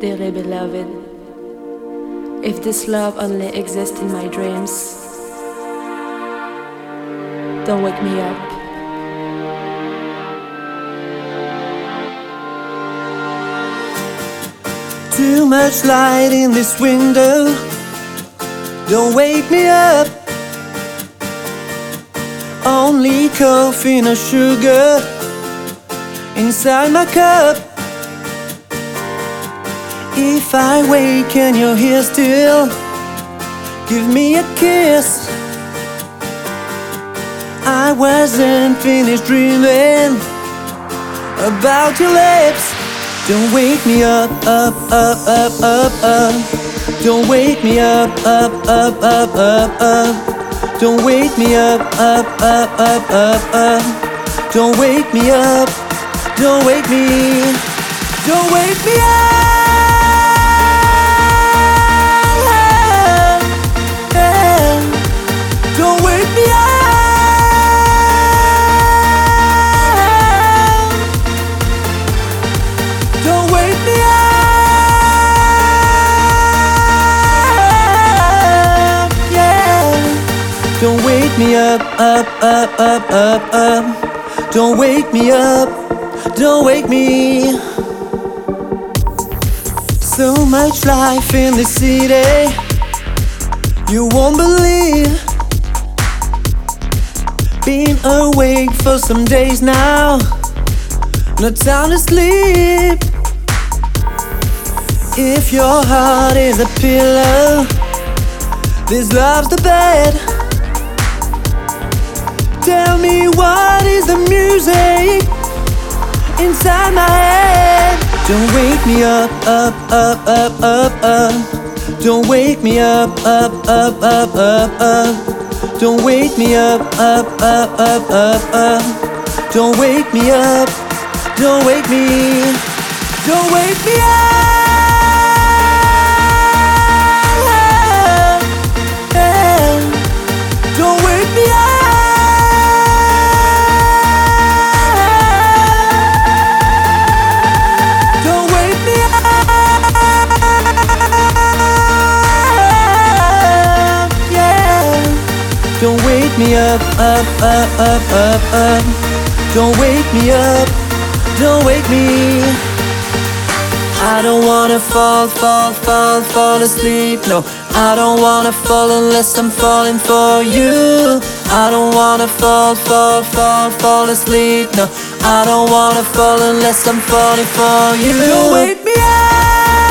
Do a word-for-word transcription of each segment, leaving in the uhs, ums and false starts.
dearly beloved. If this love only exists in my dreams, don't wake me up. Too much light in this window, don't wake me up. Only coffee, no sugar inside my cup. If I wake and you're here still, give me a kiss. I wasn't finished dreaming about your lips. Don't wake me up, up, up, up, up, up. Don't wake me up, up, up, up, up, up. Don't wake me up, up, up, up, up, up. Don't wake me up, don't wake me, don't wake me up. Don't wake me up. Don't wake me up. Yeah. Don't wake me up, up, up, up, up, up. Don't wake me up. Don't wake me. So much life in this city, you won't believe. Been awake for some days now, no time to sleep. If your heart is a pillow, this love's the bed. Tell me what is the music inside my head. Don't wake me up, up, up, up, up, up. Don't wake me up, up, up, up, up, up. Don't wake me up, up, up, up, up, up. Don't wake me up, don't wake me, don't wake me up. Don't wake me up. Don't wake me up. Yeah. Don't wake me up, up, up, up, up, up. Don't wake me up, don't wake me. I don't wanna fall, fall, fall, fall asleep, no. I don't wanna fall unless I'm falling for you. I don't wanna fall, fall, fall, fall asleep, no. I don't wanna fall unless I'm falling for you. Don't wake me up.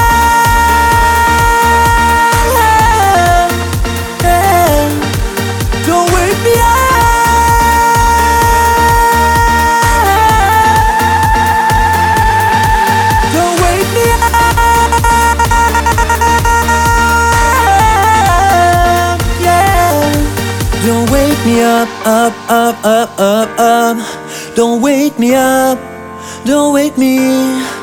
Don't wake me up. Don't wake me up, up, up, up, up, up. Don't wake me up, don't wake me.